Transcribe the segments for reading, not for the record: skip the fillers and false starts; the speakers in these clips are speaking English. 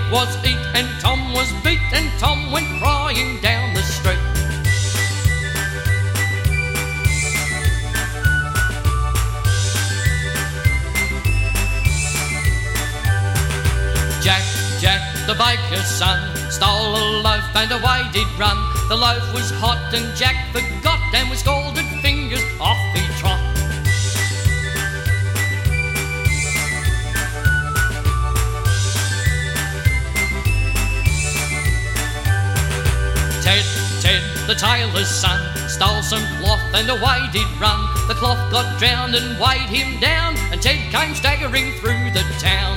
was eat and Tom was beat, and Tom went crying down the street. Jack, Jack, the baker's son, stole a loaf and away did run. The loaf was hot and Jack forgot, and with scalded fingers off he trot. Ted, Ted, the tailor's son, stole some cloth and away did run. The cloth got drowned and weighed him down, and Ted came staggering through the town.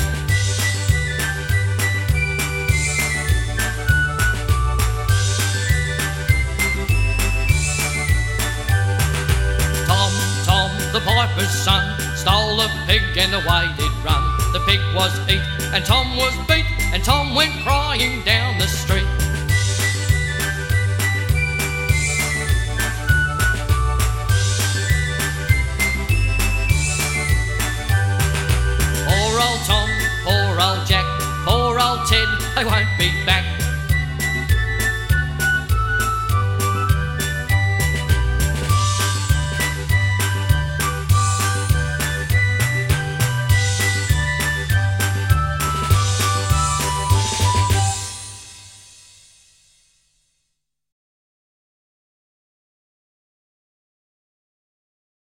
The piper's son stole a pig and away did run. The pig was eat and Tom was beat, and Tom went crying down the street. Poor old Tom, poor old Jack, poor old Ted, they won't be back.